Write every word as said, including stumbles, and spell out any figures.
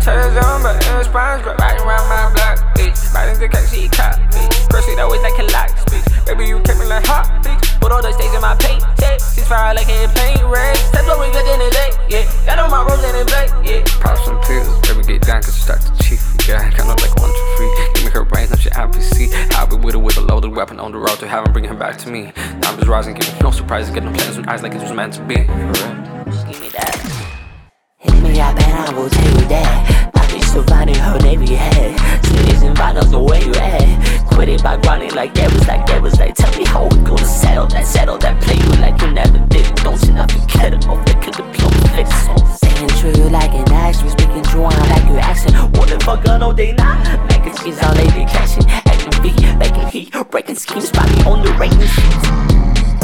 Turns on, but in response, but riding around my block, bitch. Riding the cut, she cop, bitch. Crush it always like a lock, bitch. Baby, you kept me like hot, bitch. Put all the stays in my paint, yeah. She's fire like a paint red. That's what we good in the day, yeah. Got on my rose in the black, yeah. Pop some pills, baby, get down, cause you start to cheat. Yeah, kind of like one, two, three. Give me her brains, now she I P C. I'll be with her with a loaded weapon on the road to have him bring him back to me. Numbers rising, give me no surprises, get no plans with eyes like it was meant to be. For real. Give me that. Hit me up and I will tell you that my bitch surviving her navy head. Cities and vinyls, know where you at. Quit it by grinding like that was like that was like. Tell me how we gonna settle that, settle that. Play you like you never did it. Don't you not forget it. Oh, they could've blown face. Saying true like an actress, speaking true on like your accent. What the fuck, no they not. Making schemes all they be catching. Acting beat, making heat, breaking schemes, probably on the rating sheets.